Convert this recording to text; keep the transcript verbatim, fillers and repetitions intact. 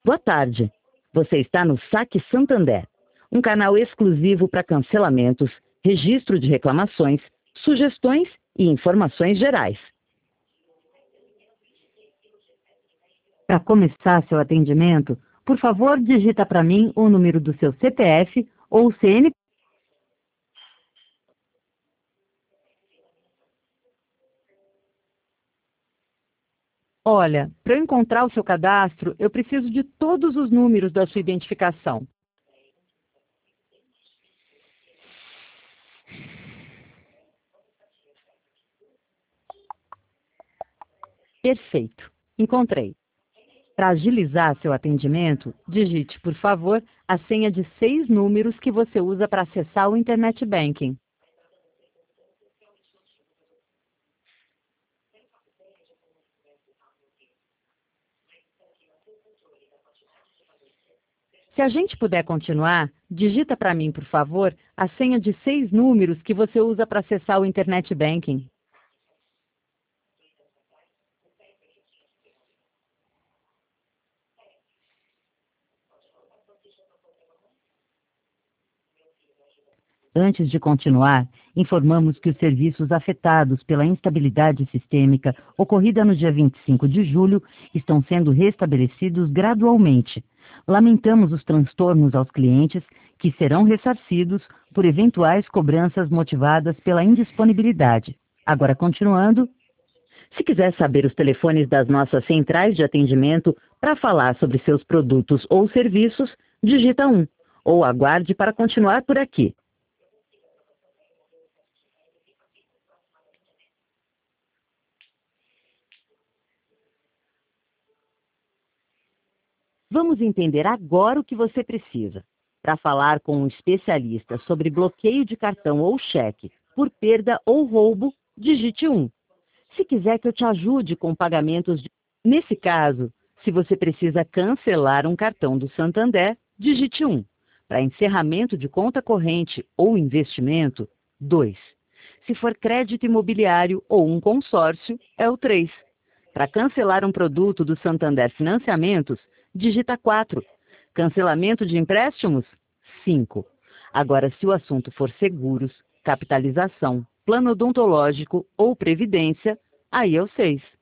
Boa tarde. Você está no Saque Santander, um canal exclusivo para cancelamentos, registro de reclamações, sugestões e informações gerais. Para começar seu atendimento, por favor, digita para mim o número do seu C P F ou C N P Q. Olha, para eu encontrar o seu cadastro, eu preciso de todos os números da sua identificação. Perfeito. Encontrei. Para agilizar seu atendimento, digite, por favor, a senha de seis números que você usa para acessar o Internet Banking. Se a gente puder continuar, digita para mim, por favor, a senha de seis números que você usa para acessar o Internet Banking. Antes de continuar, informamos que os serviços afetados pela instabilidade sistêmica ocorrida no dia vinte e cinco de julho estão sendo restabelecidos gradualmente. Lamentamos os transtornos aos clientes, que serão ressarcidos por eventuais cobranças motivadas pela indisponibilidade. Agora, continuando. Se quiser saber os telefones das nossas centrais de atendimento para falar sobre seus produtos ou serviços, digita um, ou aguarde para continuar por aqui. Vamos entender agora o que você precisa. Para falar com um especialista sobre bloqueio de cartão ou cheque por perda ou roubo, digite um. Se quiser que eu te ajude com pagamentos de... Nesse caso, se você precisa cancelar um cartão do Santander, digite um. Para encerramento de conta corrente ou investimento, dois. Se for crédito imobiliário ou um consórcio, é o três. Para cancelar um produto do Santander Financiamentos, digita quatro. Cancelamento de empréstimos? cinco. Agora, se o assunto for seguros, capitalização, plano odontológico ou previdência, aí é o seis.